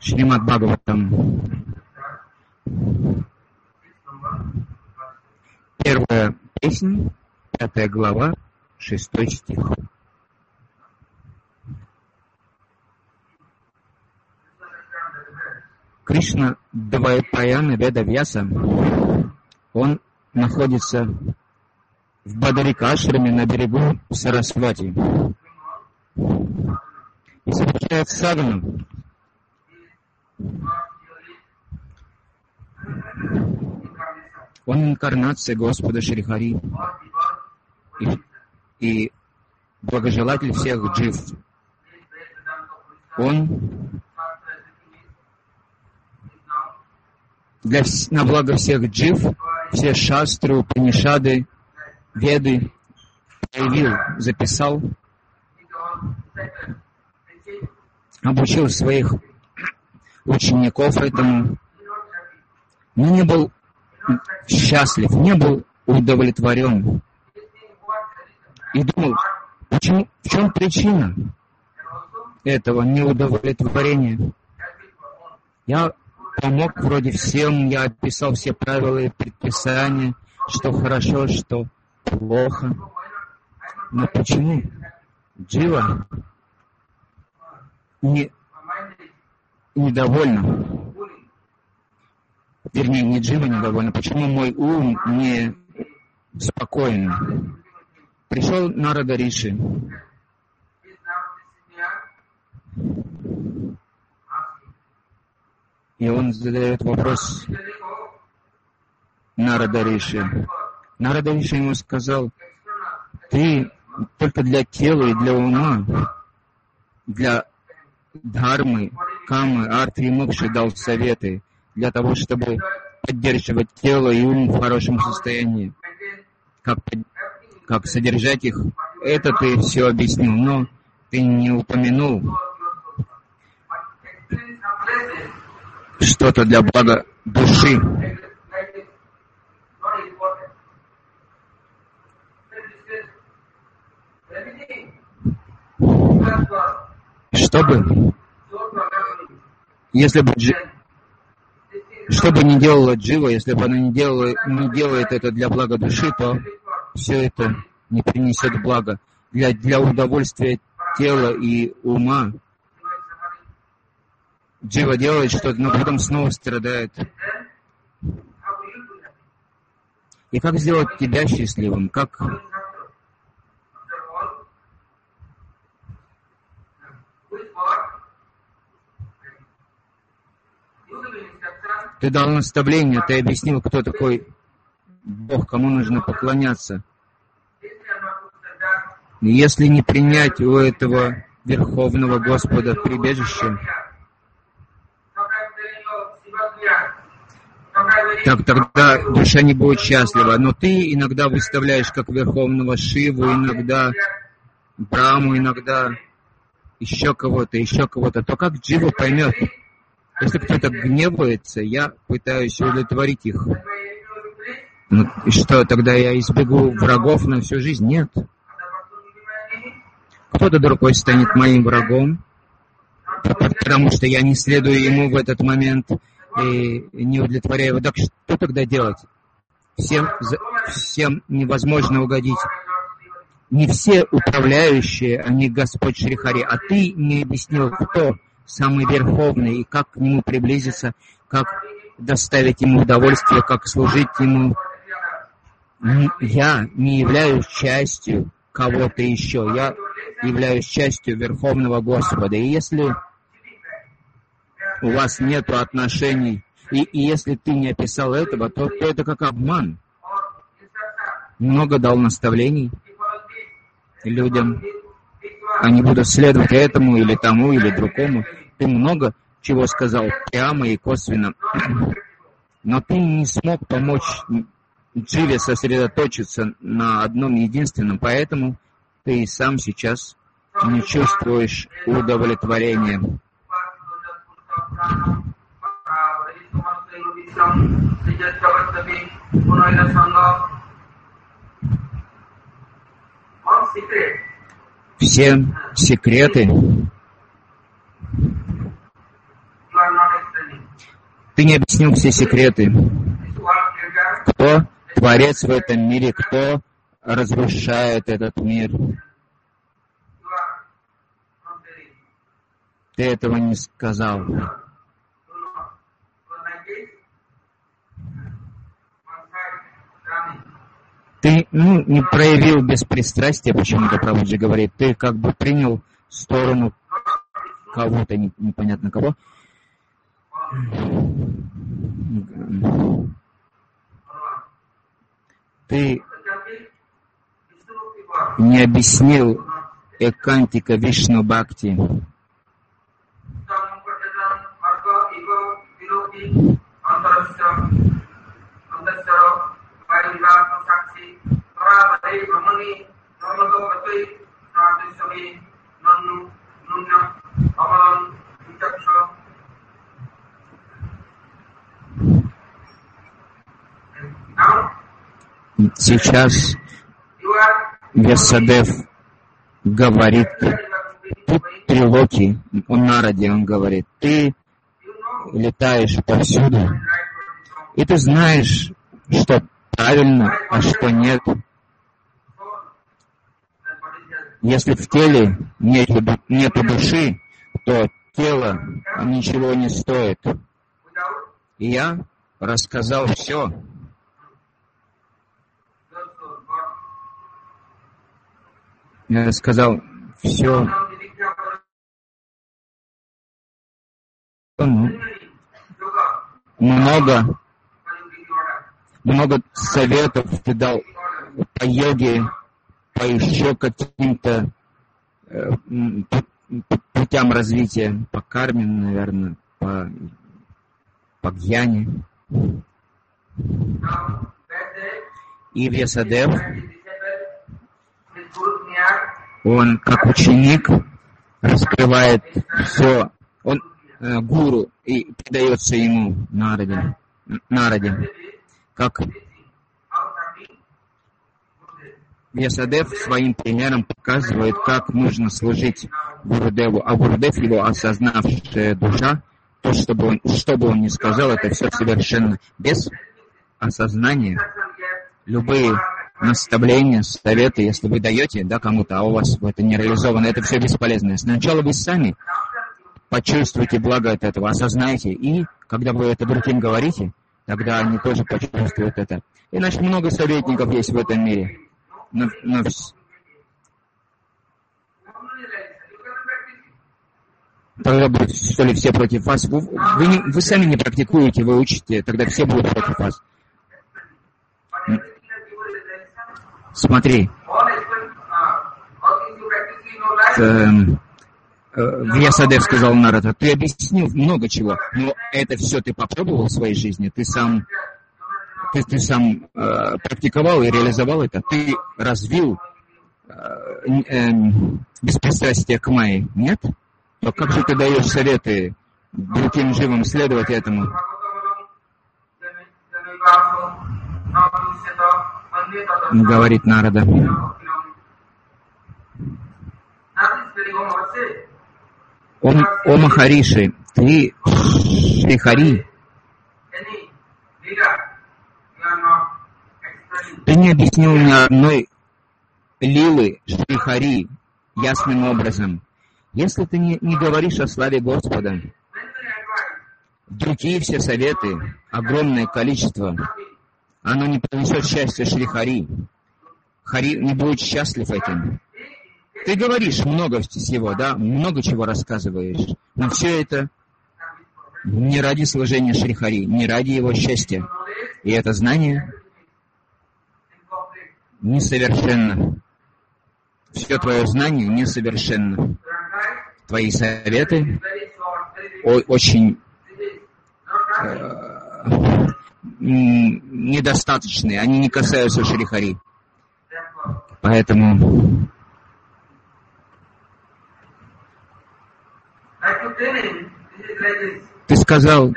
Шримад Бхагаватам. Первая песня, 5 глава, 6 стих. Кришна Двайпаяна Ведавьяса, он находится в Бадарика-ашраме на берегу Сарасвати и совершает сагану. Он инкарнация Господа Шри Хари и благожелатель всех джив. Он на благо всех джив, все шастры, Упанишады, Веды проявил, записал, обучил своих учеников этому, но не был счастлив, не был удовлетворен. И думал, почему, в чем причина этого неудовлетворения? Я помог вроде всем, я описал все правила и предписания, что хорошо, что плохо. Но почему джива недовольна? Вернее, не джива недовольна. Почему мой ум не спокоен? Пришел Нарада Риши. И он задает вопрос Нарада Риши. Нарада Риши ему сказал: ты только для тела и для ума, для дхармы, камы, арты и мокши дал советы для того, чтобы поддерживать тело и ум в хорошем состоянии. Как содержать их, это ты все объяснил, но ты не упомянул что-то для блага души. Что бы ни делала джива, если бы она не делает это для блага души, то все это не принесет блага. Для удовольствия тела и ума джива делает что-то, но потом снова страдает. И как сделать тебя счастливым? Как? Ты дал наставление, ты объяснил, кто такой Бог, кому нужно поклоняться. Если не принять у этого Верховного Господа прибежище, так тогда душа не будет счастлива. Но ты иногда выставляешь как Верховного Шиву, иногда Браму, иногда еще кого-то. То как джива поймет? Если кто-то гневается, я пытаюсь удовлетворить их. Ну, и что, тогда я избегу врагов на всю жизнь? Нет. Кто-то другой станет моим врагом, потому что я не следую ему в этот момент и не удовлетворяю его. Так что тогда делать? Всем невозможно угодить. Не все управляющие, они Господь Шри Хари, а ты не объяснил, кто самый верховный, и как к нему приблизиться, как доставить ему удовольствие, как служить ему. Я не являюсь частью кого-то еще, я являюсь частью Верховного Господа. И если у вас нет отношений, и если ты не описал этого, то это как обман. Много дал наставлений людям. Они будут следовать этому, или тому, или другому. Ты много чего сказал прямо и косвенно. Но ты не смог помочь дживе сосредоточиться на одном единственном, поэтому ты и сам сейчас не чувствуешь удовлетворения. Все секреты Ты не объяснил все секреты. Кто творец в этом мире, кто разрушает этот мир. Ты этого не сказал. Ты не проявил беспристрастия, почему-то Прабхуджи говорит. Ты как бы принял сторону кого-то, непонятно кого. Ты не объяснил Экантика Вишну Бхакти. Сейчас Вьясадев говорит, тут Трилоки, он Нараде, он говорит, ты летаешь повсюду, и ты знаешь, что правильно, а что нет. Если в теле нету души, то тело ничего не стоит. И я рассказал все. Я рассказал все. Много советов ты дал по йоге, по еще каким-то путям развития, по карме, наверное, по гьяне. И Вьясадев, он как ученик раскрывает все, он гуру и передается ему Нараде. Как Вьясадев своим примером показывает, как нужно служить Гурудеву, а Гурудев, его осознавшая душа, то, что бы он ни сказал, это все совершенно без осознания. Любые наставления, советы, если вы даете, да, кому-то, а у вас это не реализовано, это все бесполезно. Сначала вы сами почувствуйте благо от этого, осознаете, и когда вы это другим говорите, тогда они тоже почувствуют это. Иначе много советников есть в этом мире. Но тогда будут, что ли, все против вас. Вы сами не практикуете, вы учите, тогда все будут против вас. Смотри. Вьясадев сказал Нарада, ты объяснил много чего, но это все ты попробовал в своей жизни, ты сам практиковал и реализовал это, ты развил беспристрастие к Майе, нет? То как же ты даешь советы другим живым следовать этому? Говорит Нарада. О Махариши, ты Шрихари. Ты не объяснил ни одной лилы Шрихари ясным образом. Если ты не говоришь о славе Господа, другие все советы, огромное количество, оно не принесет счастья Шрихари. Хари не будет счастлив этим. Ты говоришь много всего, да, много чего рассказываешь, но все это не ради служения Шрихари, не ради его счастья. И это знание несовершенно. Все твое знание несовершенно. Твои советы очень недостаточные, они не касаются Шрихари. Поэтому ты сказал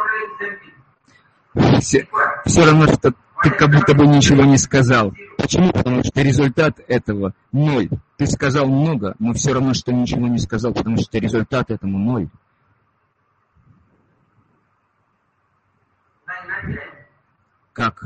все равно, что ты как будто бы ничего не сказал. Почему? Потому что результат этого 0. Ты сказал много, но все равно, что ничего не сказал, потому что результат этому 0. как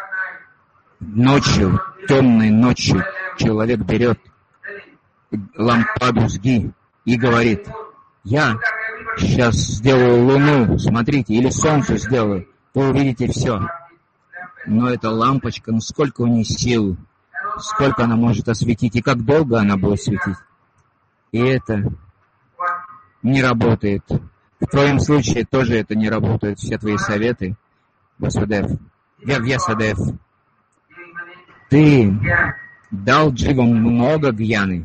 ночью, темной ночью, человек берет лампаду сги и говорит: я сейчас сделаю луну, смотрите, или солнце сделаю, вы увидите все. Но эта лампочка, ну сколько у нее сил, сколько она может осветить, и как долго она будет светить. И это не работает. В твоем случае тоже это не работает, все твои советы, Васудев, Вьясадев. Ты дал дживам много гьяны,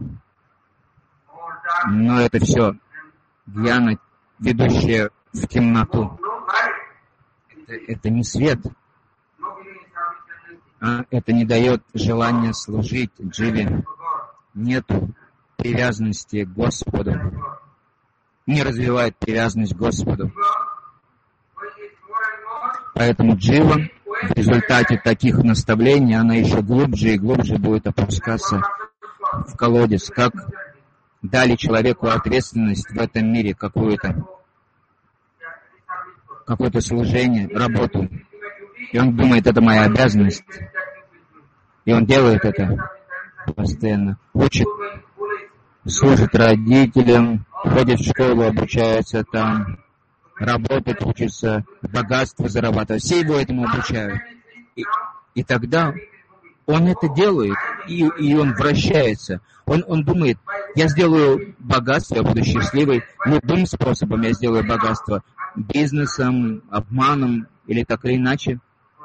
но это все гьяна, ведущая в темноту. Это не свет. Это не дает желания служить дживе. Нет привязанности к Господу. Не развивает привязанность к Господу. Поэтому джива в результате таких наставлений, она еще глубже и глубже будет опускаться в колодец. Как дали человеку ответственность в этом мире, какое-то служение, работу. И он думает, это моя обязанность. И он делает это постоянно. Учит, служит родителям, ходит в школу, обучается там, работает, учится, богатство зарабатывает. Все его этому обучают. И тогда он это делает, и он вращается. Он думает, я сделаю богатство, я буду счастливый. Любым способом я сделаю богатство. Бизнесом, обманом или так или иначе.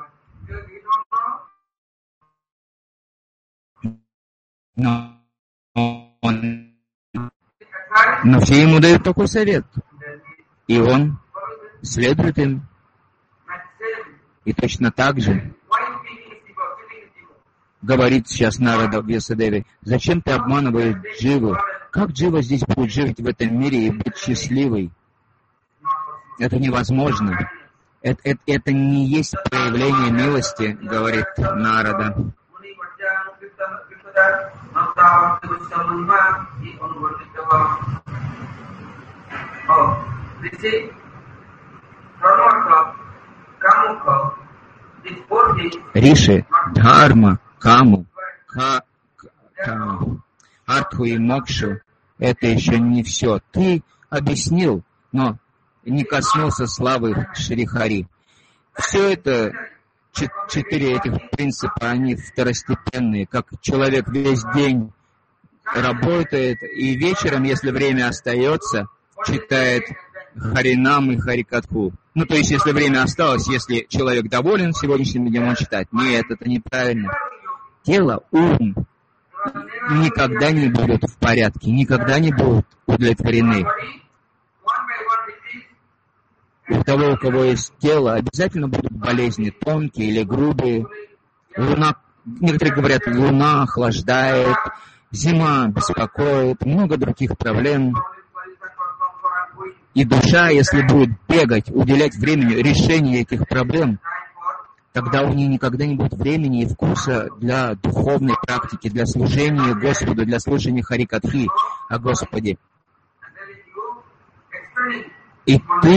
Но все ему дают такой совет. И он следует им. И точно так же говорит сейчас Нарада Вьясадеви: зачем ты обманываешь дживу? Как джива здесь будет жить в этом мире и быть счастливой? Это невозможно. Это не есть проявление милости, говорит Нарада. Риши, Дхарма, Каму, Артху и Мокшу — это еще не все. Ты объяснил, но не коснулся славы Шри Хари. Все это, 4 этих принципа, они второстепенные, как человек весь день работает, и вечером, если время остается, читает Харинам и Харикатху. Ну, то есть, если время осталось, если человек доволен сегодняшним днем, он читает. Нет, это неправильно. Тело, ум никогда не будут в порядке, никогда не будут удовлетворены. У того, у кого есть тело, обязательно будут болезни, тонкие или грубые. Луна, некоторые говорят, луна охлаждает, зима беспокоит, много других проблем. И душа, если будет бегать, уделять времени решению этих проблем, тогда у нее никогда не будет времени и вкуса для духовной практики, для служения Господу, для служения Харикатхи о Господе. И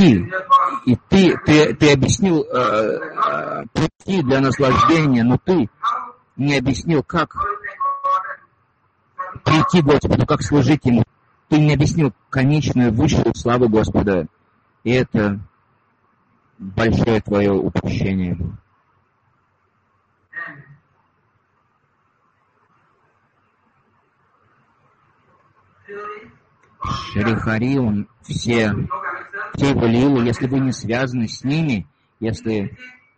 ты объяснил пути для наслаждения, но ты не объяснил, как прийти к Господу, как служить Ему. Ты не объяснил конечную высшую славу Господа. И это большое твое упущение. Шри Хари, он все его лилы, если вы не связаны с ними, если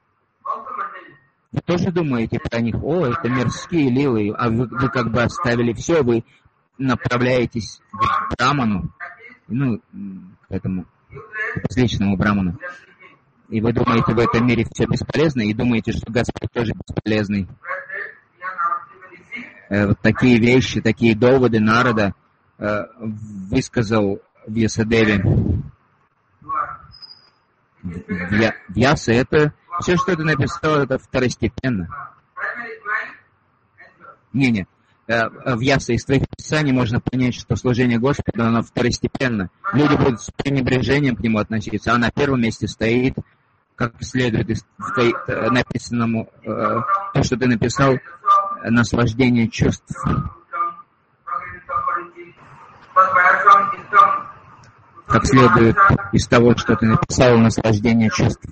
вы тоже думаете про них, это мирские лилы, а вы как бы оставили все, вы направляетесь к Браману, к этому безличному Браману, и вы думаете, в этом мире все бесполезно, и думаете, что Господь тоже бесполезный. Вот такие вещи, такие доводы Нарада высказал Вьясадеви. Вьяса — это все, что ты написал, это второстепенно. Вьяса, из твоих писаний можно понять, что служение Господу, оно второстепенно. Люди будут с пренебрежением к нему относиться, а на первом месте стоит как следует из написанному, то, что ты написал, наслаждение чувств. Как следует из того, что ты написал, наслаждение чувств.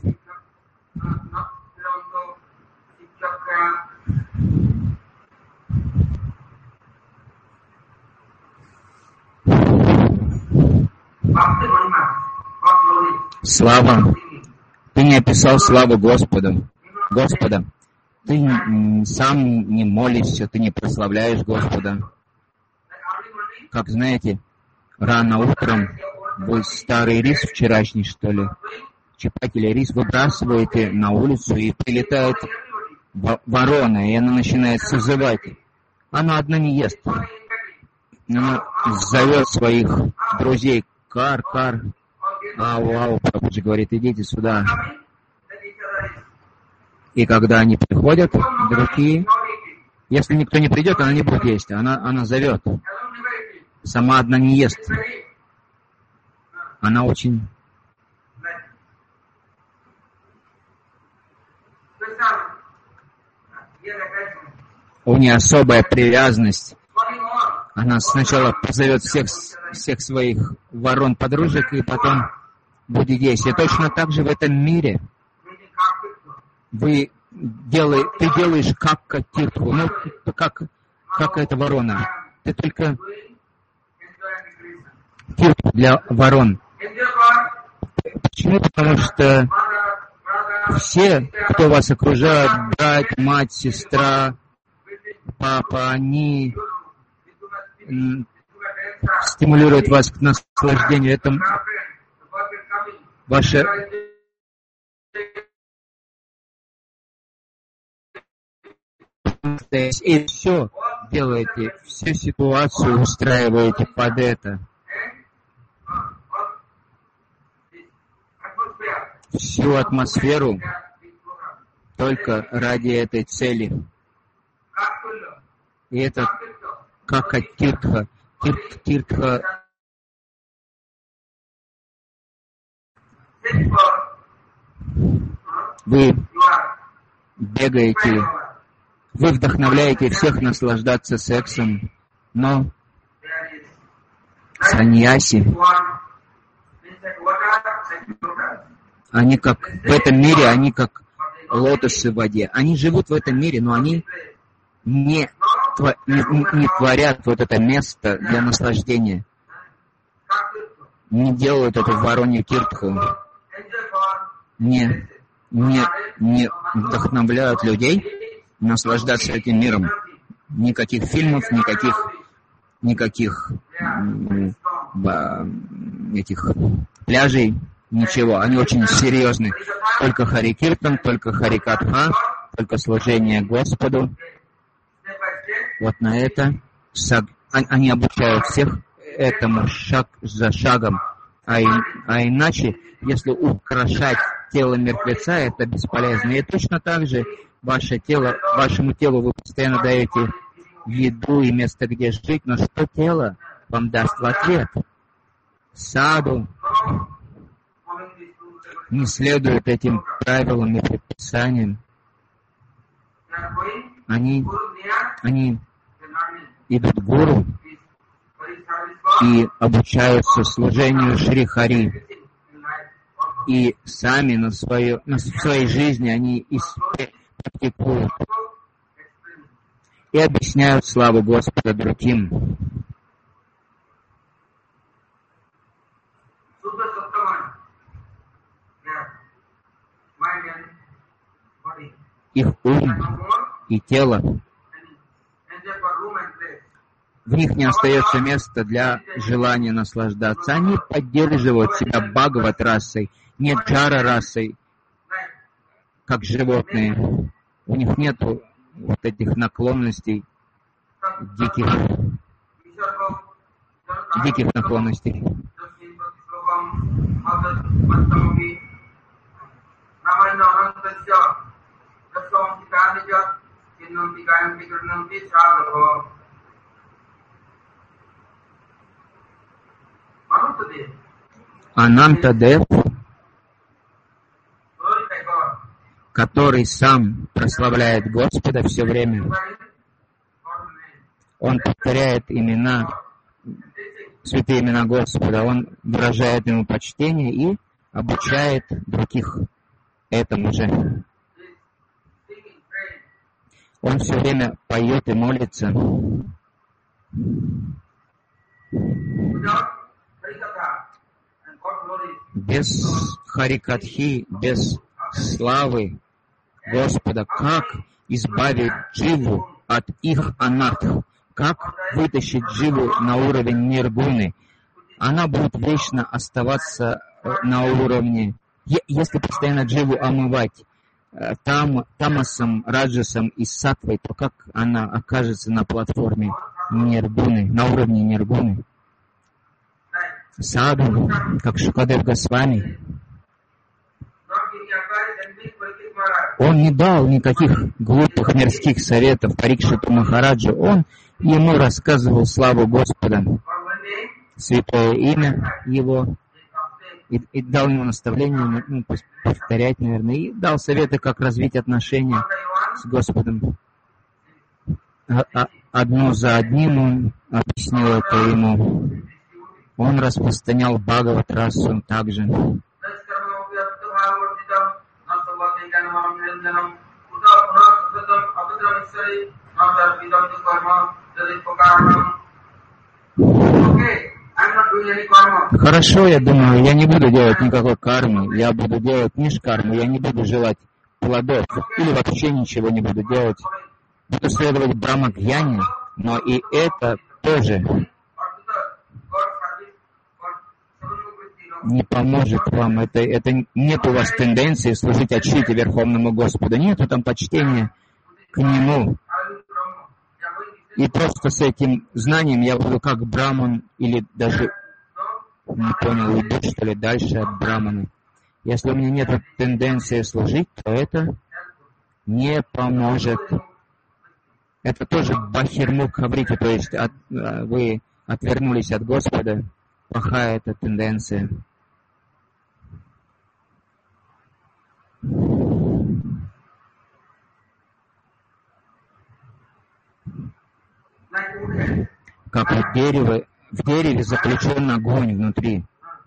Слава. Ты не описал славу Господа. Ты сам не молишься, ты не прославляешь Господа. Как знаете, рано утром вы старый рис вчерашний, что ли, чипатель рис выбрасываете на улицу, и прилетает ворона, и она начинает созывать. Она одна не ест. Она зовет своих друзей: кар, ау, Прабхуджи говорит: идите сюда. И когда они приходят, другие, если никто не придет, она не будет есть, она зовет. Сама одна не ест. Она очень... У нее особая привязанность. Она сначала позовет всех своих ворон-подружек, и потом будет есть. И точно так же в этом мире ты делаешь как тиртху, как эта ворона. Ты только тиртху для ворон. Почему? Потому что все, кто вас окружает, брат, мать, сестра, папа, они стимулируют вас к наслаждению. Это ваше... И все делаете, всю ситуацию устраиваете под это. Всю атмосферу только ради этой цели. И это как от тиртха. Тиртха. Вы бегаете, вы вдохновляете всех наслаждаться сексом, но саньяси, они как в этом мире, они как лотосы в воде. Они живут в этом мире, но они не творят вот это место для наслаждения. Не делают эту воронью тиртху. Не вдохновляют людей наслаждаться этим миром. Никаких фильмов, никаких этих пляжей, ничего. Они очень серьезны. Только Хари Киртан, только Хари Катха, только служение Господу. Вот на это они обучают всех этому шаг за шагом. А иначе, если украшать тело мертвеца, это бесполезно. И точно так же вашему телу вы постоянно даете еду и место, где жить, но что тело вам даст в ответ? Саду не следует этим правилам и предписаниям. Они идут в гуру и обучаются служению Шри Хари. И сами в своей жизни они практикуют и объясняют славу Господа другим. Их ум и тело, в них не остается места для желания наслаждаться. Они поддерживают себя бхагават-расой, не джара-расой, как животные. У них нет вот этих наклонностей, диких наклонностей. Анантадев который сам прославляет Господа все время. Он повторяет святые имена Господа, он выражает ему почтение и обучает других этому же. Он все время поет и молится. Без харикатхи, без славы Господа, как избавить дживу от их анарх, как вытащить дживу на уровень ниргуны. Она будет вечно оставаться на уровне, если постоянно дживу омывать тамасом, раджасом и сатвой, то как она окажется на платформе ниргуны, на уровне ниргуны? Саду, как Шукадев Госвами, он не дал никаких глупых мирских советов Парикшиту Махараджу, он ему рассказывал славу Господа, святое имя его, и дал ему наставление, повторять, наверное, и дал советы, как развить отношения с Господом. Одно за одним он объяснил это ему. Он распространял Бхагават расу также. Хорошо, я думаю, я не буду делать никакой кармы, я буду делать нишкарму, я не буду желать плодов, или вообще ничего не буду делать. Буду следовать Брахма-гьяне, но и это тоже не поможет вам. Это нет у вас тенденции служить Ачите Верховному Господу. Нету там почтения к Нему. И просто с этим знанием я буду как Браман, или даже, не понял, уйду, что ли, дальше от Брамана. Если у меня нет тенденции служить, то это не поможет. Это тоже бахирмух хаврити, то есть вы отвернулись от Господа. Плохая эта тенденция. Как в дереве заключен огонь внутри.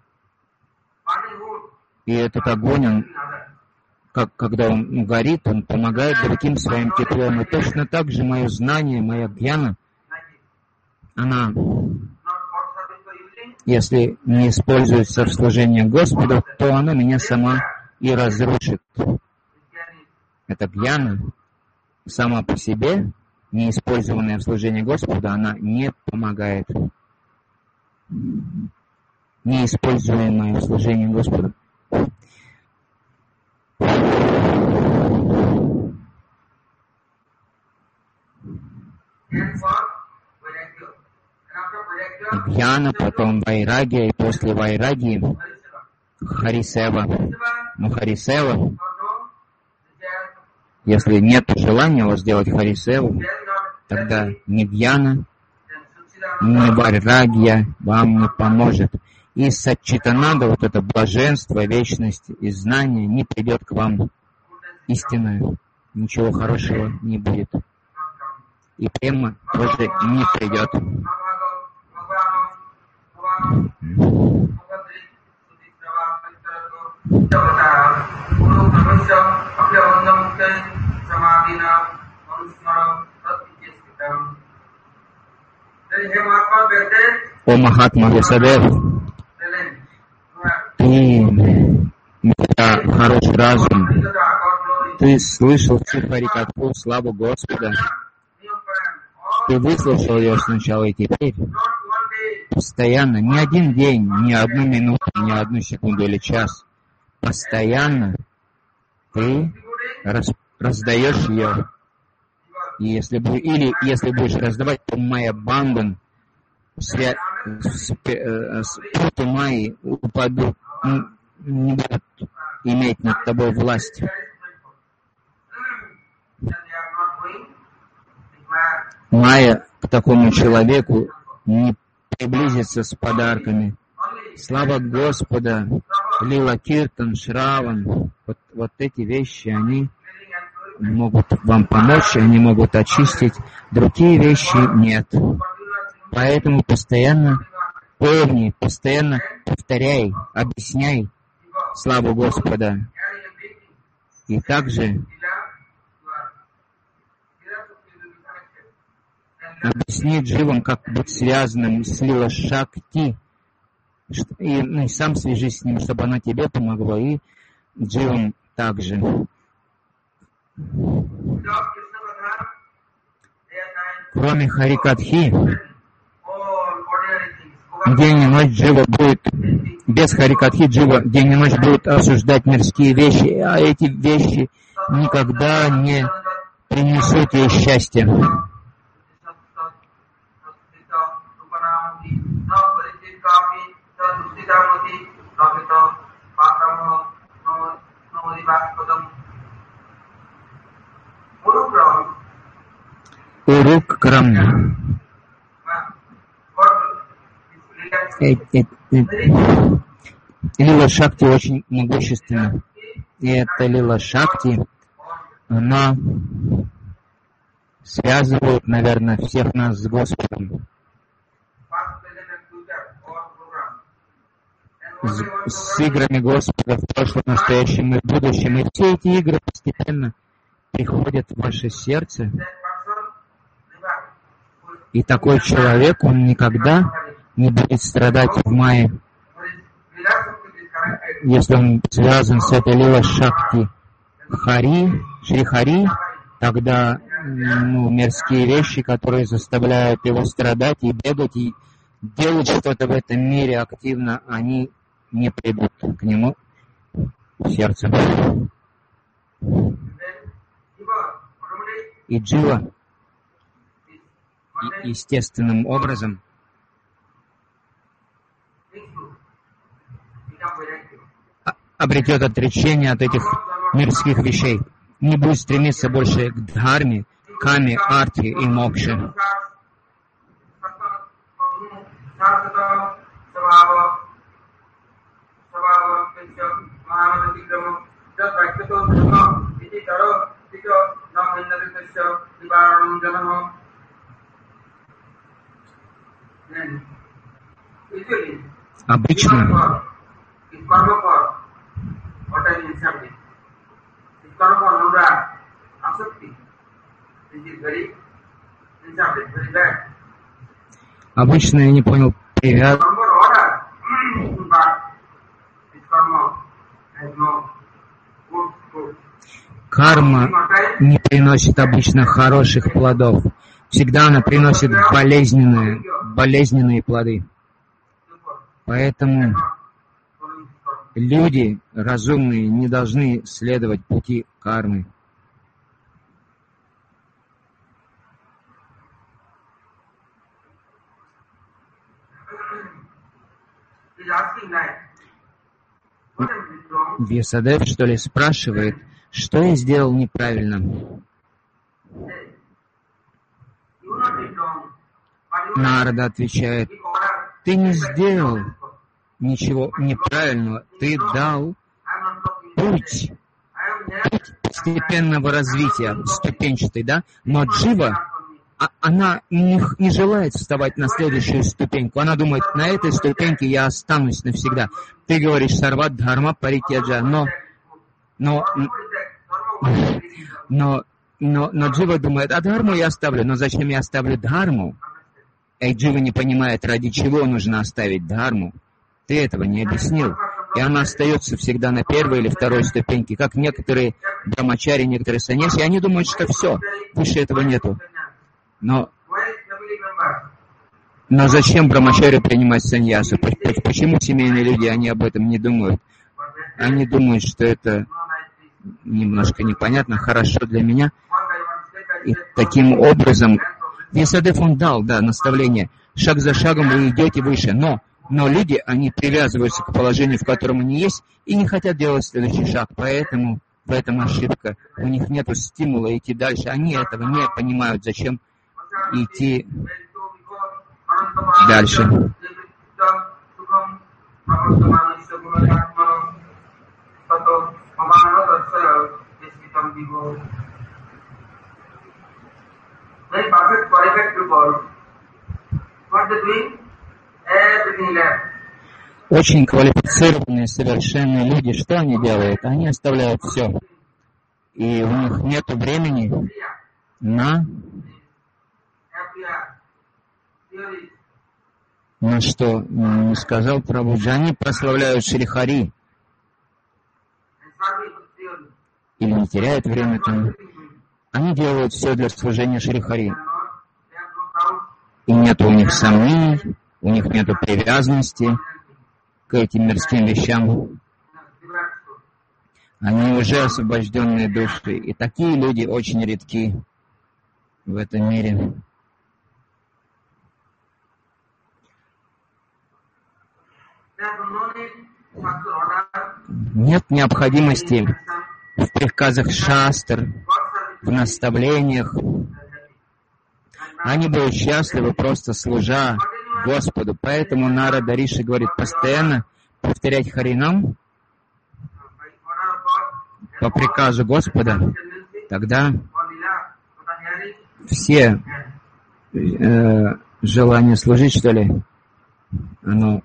И этот огонь, он, когда он горит, он помогает другим своим теплом. И точно так же мое знание, моя гьяна, она, если не используется в служении Господу, то она меня сама и разрушит. Эта гьяна сама по себе, не использованная в служении Господа, она не помогает. Неиспользуемая в служении Господа. Гьяна, потом вайрагия, и после вайрагии харисева. Но харисева, если нет желания у вас делать харисеву, тогда ни гьяна, ни вайрагия вам не поможет. И саччитананда, вот это блаженство, вечность и знание не придет к вам истинное. Ничего хорошего не будет. И према тоже не придет. О Махатма Весадев, у тебя хороший разум, ты слышал всю Харикатху, славу Господа, ты выслушал ее сначала и теперь постоянно, не один день, не одну минуту, не одну секунду или час, постоянно ты раздаешь ее. И если будешь раздавать, то Майя Бандхан, путы Майи упадут, не будут иметь над тобой власть. Майя к такому человеку не приблизится с подарками. Слава Господа, Лила Киртан, Шраван, вот эти вещи, они могут вам помочь, они могут очистить, другие вещи нет. Поэтому постоянно помни, постоянно повторяй, объясняй славу Господа. И также объясни дживам, как быть связанным с Лила Шакти, и сам свяжись с ним, чтобы оно тебе помогло, и дживам также. Кроме Харикатхи, день и ночь джива будет, без Харикатхи джива день и ночь будут осуждать мирские вещи, а эти вещи никогда не принесут ей счастья. Урук Крам. Лила Шакти очень могущественна. И эта Лила Шакти, она связывает, наверное, всех нас с Господом. С играми Господа в прошлом, настоящем и будущем. И все эти игры постепенно приходят в ваше сердце. И такой человек, он никогда не будет страдать в мае, если он связан с этой Лила Шакти Шри Хари, тогда мирские вещи, которые заставляют его страдать и бегать, и делать что-то в этом мире активно, они не придут к нему в сердце. И джива естественным образом обретет отречение от этих мирских вещей. Не будет стремиться больше к дхарме, каме, арти и мокше. Обычно обычно я не понял карма не приносит обычно хороших плодов. Всегда она приносит болезненные плоды. Поэтому люди разумные не должны следовать пути кармы. Вьясадев, что ли, спрашивает, что я сделал неправильно. Нарада отвечает, ты не сделал ничего неправильного, ты дал путь постепенного развития, ступенчатый, да? Но джива, она не желает вставать на следующую ступеньку. Она думает, на этой ступеньке я останусь навсегда. Ты говоришь, сарват дхарма паритяджа, но джива думает, а дхарму я оставлю, но зачем я оставлю дхарму? И джива не понимает, ради чего нужно оставить дхарму. Ты этого не объяснил. И она остается всегда на первой или второй ступеньке, как некоторые брамачари, некоторые саньяси, они думают, что все, выше этого нету. Но зачем брамачари принимать саньясу? Почему семейные люди, они об этом не думают? Они думают, что это немножко непонятно, хорошо для меня. И таким образом, Вьясадев он дал, наставление. Шаг за шагом вы идете выше, но люди, они привязываются к положению, в котором они есть, и не хотят делать следующий шаг. Поэтому в этом ошибка. У них нет стимула идти дальше. Они этого не понимают, зачем идти дальше. очень квалифицированные, совершенные люди, что они делают? Они оставляют все. И у них нет времени на что сказал Прабхуджи. Они прославляют Шри Хари. Или не теряют время там. Они делают все для служения Шри Хари. И нет у них сомнений, у них нет привязанности к этим мирским вещам. Они уже освобожденные души. И такие люди очень редки в этом мире. Нет необходимости в приказах шастр, в наставлениях. Они будут счастливы, просто служа Господу. Поэтому Нарада Риши говорит, постоянно повторять Харинам по приказу Господа. Тогда все желания служить, что ли, оно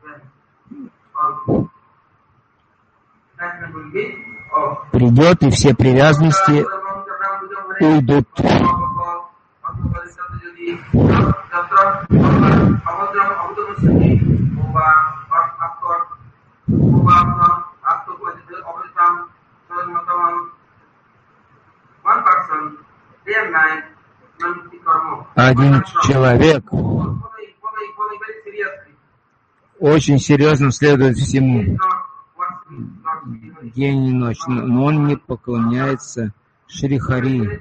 придет, и все привязанности уйдут. Один человек очень серьезно следует всему день и ночь, но он не поклоняется Шри Хари.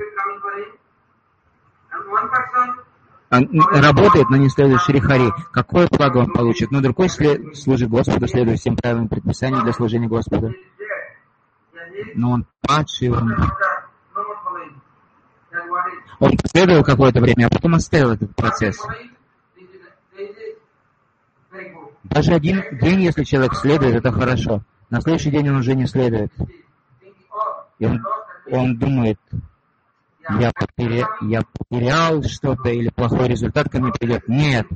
Он работает, но не следует Шри Хари. Какое благо он получит? Но другой служит Господу, следует всем правилам предписаний для служения Господу. Но он падший, он последовал какое-то время, а потом оставил этот процесс. Даже один день, если человек следует, это хорошо. На следующий день он уже не следует. И он думает, я потерял что-то или плохой результат ко мне придет. Нет.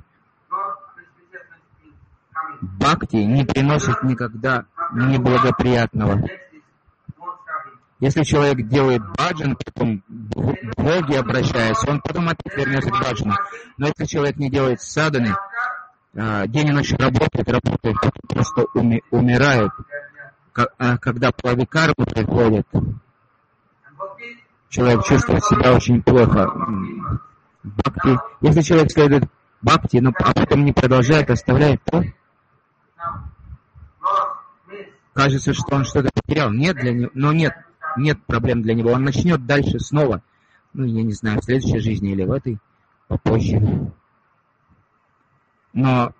Бхакти не приносит никогда неблагоприятного. Если человек делает баджан, потом к Боге обращается, он потом опять вернется к баджану. Но если человек не делает садханы, день и ночь работает, просто умирает. Когда плавикарма приходит, человек чувствует себя очень плохо. Бхакти. Если человек следует бхакти, но а потом не продолжает, оставляет, то кажется, что он что-то потерял. Нет для него, но нет проблем для него. Он начнет дальше снова. Я не знаю, в следующей жизни или в этой, попозже. Но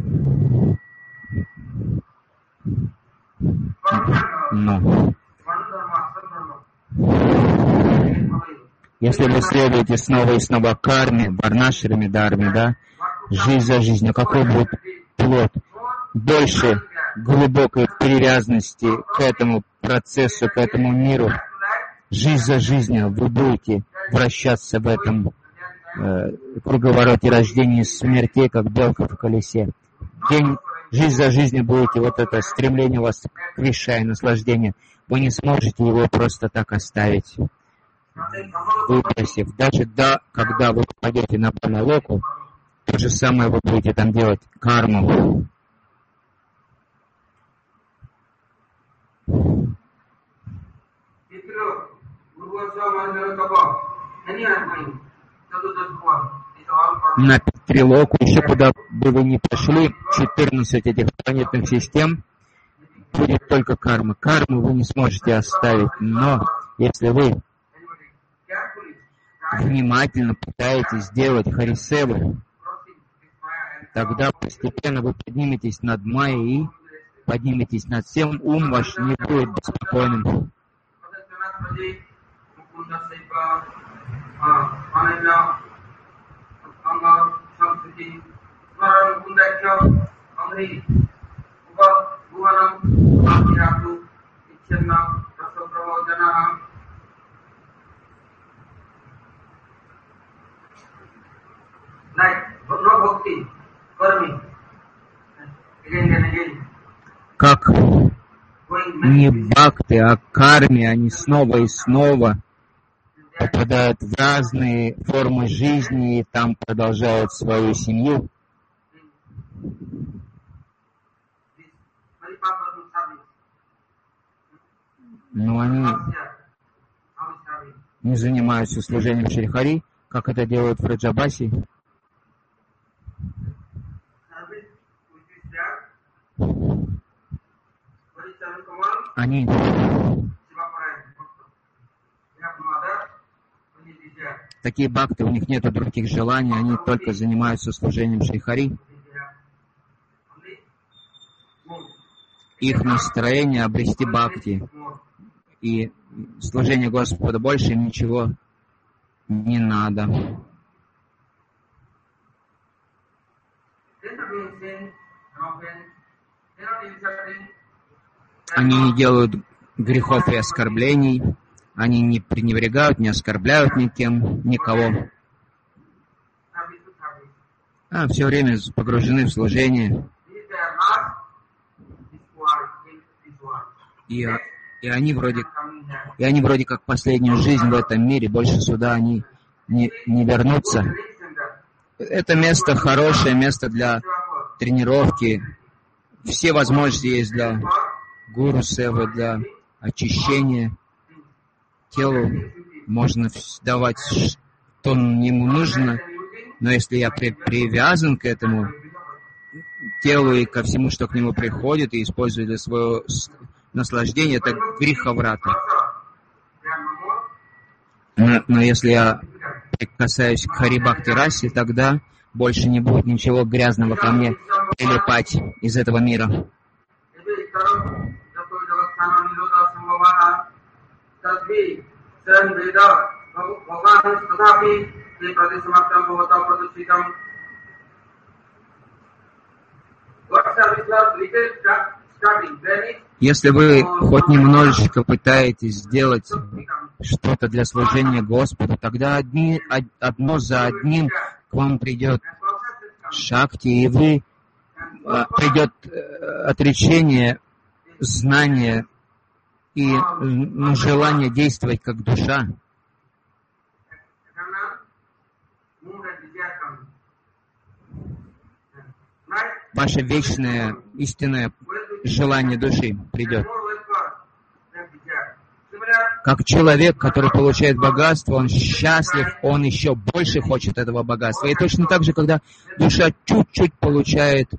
если вы следуете снова и снова карме, варнашраме, дхарме, да, жизнь за жизнью, какой будет плод? Больше глубокой привязанности к этому процессу, к этому миру. Жизнь за жизнью вы будете вращаться в этом круговороте рождения и смерти, как белка в колесе. Жизнь за жизнью будете, вот это стремление у вас к вишай, наслаждению. Вы не сможете его просто так оставить, выбросив. Даже когда вы попадете на Бхалалоку, то же самое вы будете там делать карму. На Трилоку, еще куда бы вы ни пошли, 14 этих планетных систем, будет только карма. Карму вы не сможете оставить, но если вы внимательно пытаетесь сделать харисеву, тогда постепенно вы подниметесь над Майей и подниметесь над всем, ум ваш не будет беспокойным. На как не бхакти, а карме, они снова и снова попадают в разные формы жизни и там продолжают свою семью. Но они не занимаются служением Шри Хари, как это делают в Раджабасе. Они такие бхакты, у них нет других желаний, они только занимаются служением Шри Хари. Их настроение обрести бхакти и служение Господа, больше им ничего не надо. Они не делают грехов и оскорблений, они не пренебрегают, не оскорбляют никого. Все время погружены в служение. И они вроде как последнюю жизнь в этом мире, больше сюда они не вернутся. Это место хорошее, место для тренировки. Все возможности есть для гуру севы, для очищения. Телу можно давать, что ему нужно, но если я привязан к этому телу и ко всему, что к нему приходит, и использую для своего наслаждения, это греховрата. Но если я прикасаюсь к Хари-бхакти расе, тогда больше не будет ничего грязного ко мне прилипать из этого мира. Если вы хоть немножечко пытаетесь сделать что-то для служения Господу, тогда одно за одним к вам придет шакти, и придет отречение, знание и желание действовать как душа. Ваше вечное, истинное желание души придет. Как человек, который получает богатство, он счастлив, он еще больше хочет этого богатства. И точно так же, когда душа чуть-чуть получается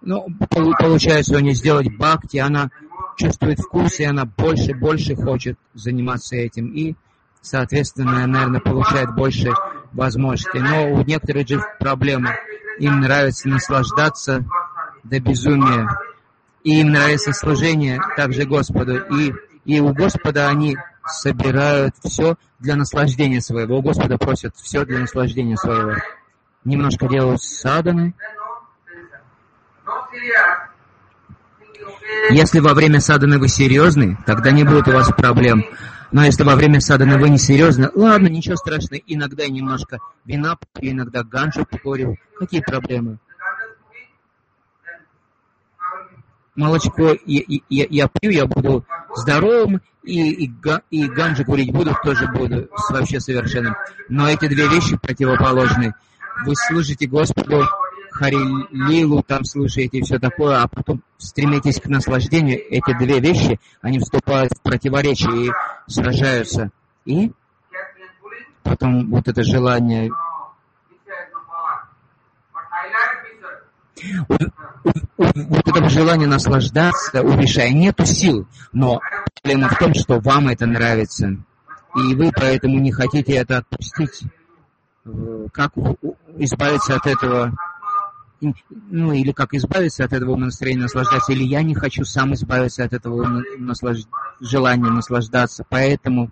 у нее сделать бхакти, она чувствует вкус, и она больше хочет заниматься этим. И, соответственно, наверное, получает больше возможностей. Но у некоторых же проблема. Им нравится наслаждаться до безумия. И им нравится служение также Господу. И у Господа они собирают все для наслаждения своего. У Господа просят все для наслаждения своего. Немножко делают садханы. Если во время садханы вы серьезны, тогда не будет у вас проблем. Но если во время садханы вы не серьезны, ладно, ничего страшного. Иногда я немножко вина попью, иногда ганджу покурю. Какие проблемы? Молочко я пью, я буду здоровым, и ганджу курить тоже буду вообще совершенным. Но эти две вещи противоположны. Вы служите Господу, Хари-лилу там слушаете и все такое, а потом стремитесь к наслаждению. Эти две вещи, они вступают в противоречие и сражаются. И потом вот это желание... Вот этого желания наслаждаться у Вишая нету сил, но проблема в том, что вам это нравится, и вы поэтому не хотите это отпустить. Как избавиться от этого, или как избавиться от этого настроения наслаждаться, или я не хочу сам избавиться от этого желания наслаждаться, поэтому...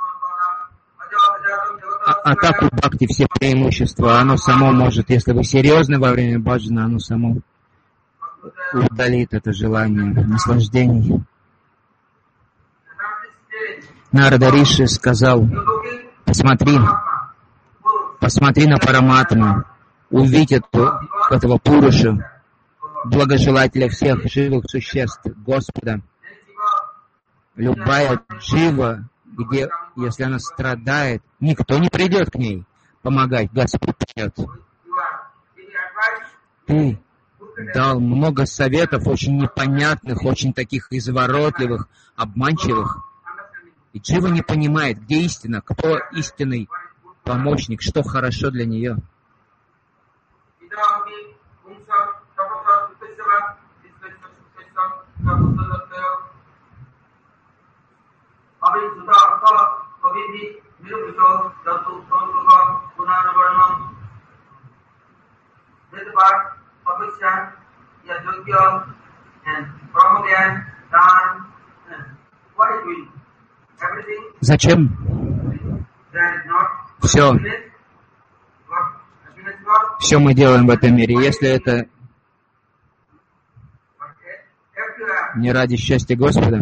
А так у бхакти все преимущества, оно само может, если вы серьезны во время баджана, оно само удалит это желание наслаждений. Нарада Риши сказал: посмотри на Параматму, увидь этого Пурушу, благожелателя всех живых существ, Господа. Любая джива, где, если она страдает, никто не придет к ней помогать, Господь придет. Ты дал много советов, очень непонятных, очень таких изворотливых, обманчивых. И джива не понимает, где истина, кто истинный помощник, что хорошо для нее. Зачем? Все мы делаем в этом мире. Если это не ради счастья Господа,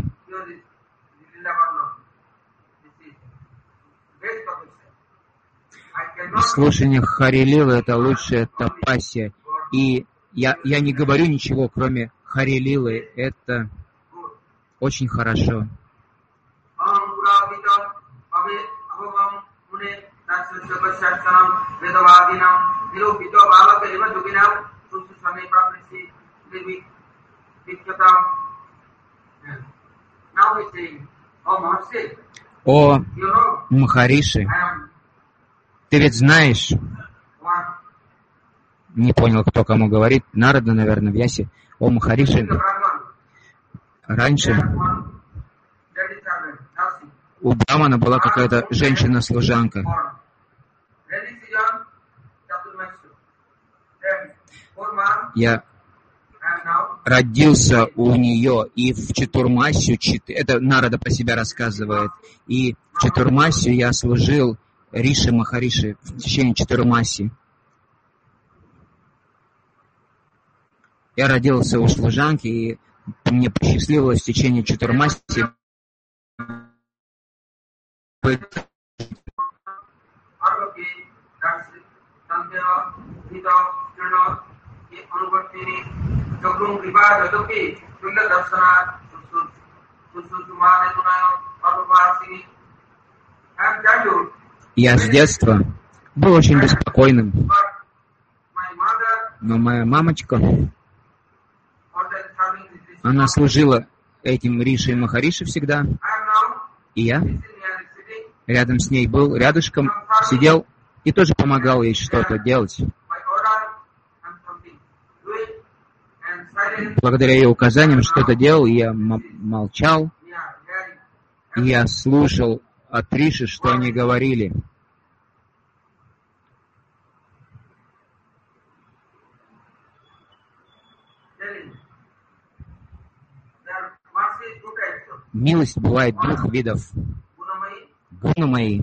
слушание Хари-лилы — это лучшая тапасия. И я не говорю ничего, кроме Хари-лилы. Это очень хорошо. О Махариши, ты ведь знаешь, не понял, кто кому говорит, Нарада, наверное, в Ясе. О Махариши, раньше у Брамана была какая-то женщина-служанка. Я родился у нее, и в Чатурмасию, это Нарада про себя рассказывает, и в Чатурмасию я служил Риши Махариши в течение Чатурмаси. Я родился у служанки, и мне посчастливилось в течение Чатурмаси быть Я с детства был очень беспокойным, но моя мамочка, она служила этим Риши и Махариши всегда, и я рядом с ней был, рядышком сидел и тоже помогал ей что-то делать. Благодаря ее указаниям что-то делал, и я молчал, и я слушал от Риши, что они говорили. Милость бывает двух видов. Гунамаи,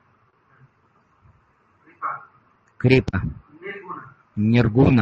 крипа, ниргуна.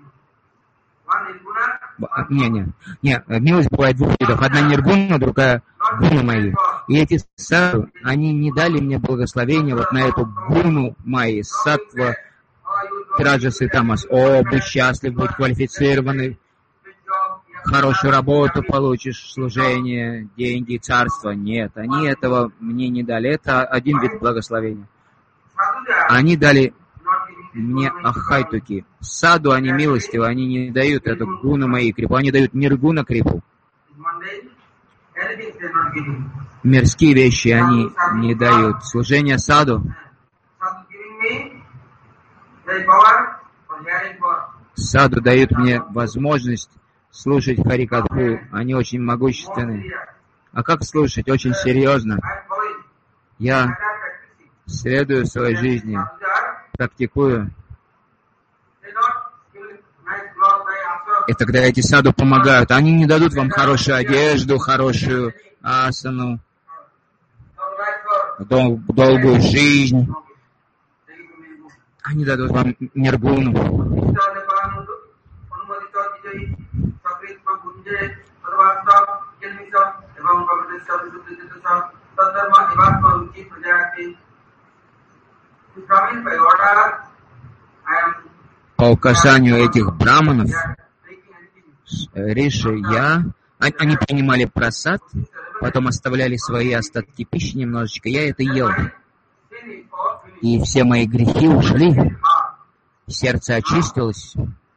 Милость бывает двух видов. Одна ниргуна, другая гунамаи. И эти саду, они не дали мне благословения вот на эту гуну майи, саттва, раджас и тамас. О, будь счастлив, будь квалифицированный, хорошую работу получишь, служение, деньги, царство. Нет, они этого мне не дали. Это один вид благословения. Они дали мне ахайтуки. Саду они милостивы, они не дают эту гуна мои крипу, они дают ниргуна крипу. Мирские вещи они не дают. Служение саду. Саду дают мне возможность слушать Харикатху. Они очень могущественны. А как слушать? Очень серьезно. Я следую в своей жизни, практикую. И тогда эти саду помогают. Они не дадут вам хорошую одежду, хорошую асану, долгую жизнь. Они дадут вам ниргуну. По указанию этих браманов Риши, они принимали прасад, потом оставляли свои остатки пищи немножечко, я это ел. И все мои грехи ушли, сердце очистилось,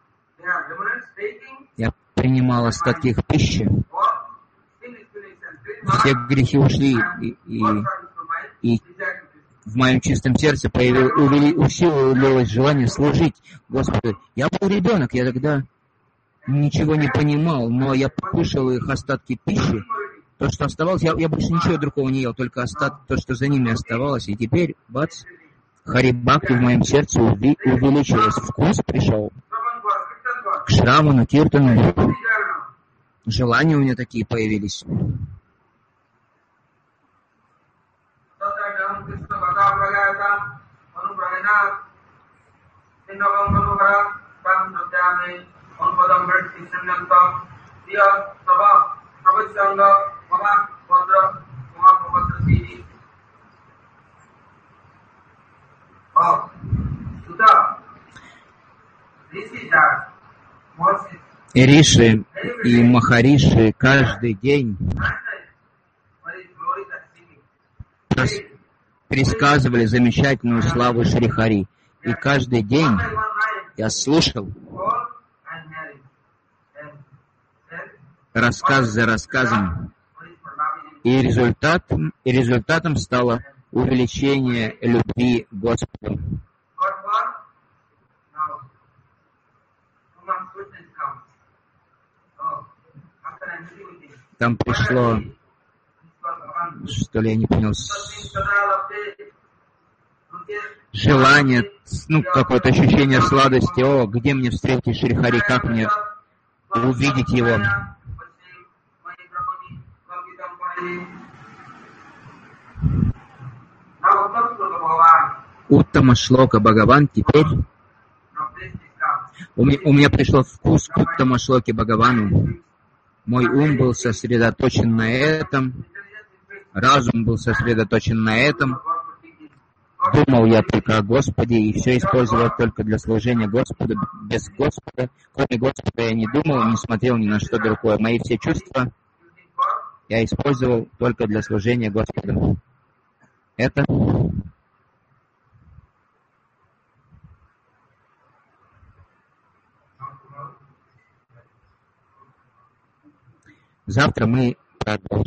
я принимал остатки их пищи, все грехи ушли, и в моем чистом сердце усилилось желание служить Господу. Я был ребенок, я тогда ничего не понимал, но я кушал их остатки пищи, то, что оставалось, я больше ничего другого не ел, только то, что за ними оставалось, и теперь, бац, Хари-бхакти в моем сердце увеличилось, вкус пришел к Шравану, Киртану, желания у меня такие появились. И Риши и Махариши каждый день пересказывали замечательную славу Шри Хари. И каждый день я слушал рассказ за рассказом. И результатом стало увеличение любви к Господу. Там пришло, что ли, я не понял, желание, какое-то ощущение сладости. О, где мне встретить Шри Хари, как мне увидеть его? Уттама Шлока Бхагаван, теперь у меня пришел вкус к Уттама Шлоке Бхагавану. Мой ум был сосредоточен на этом, разум был сосредоточен на этом. Думал я только о Господе и все использовал только для служения Господу. Без Господа, кроме Господа, я не думал, не смотрел ни на что другое. Мои все чувства я использовал только для служения Господу. Это завтра мы продолжим.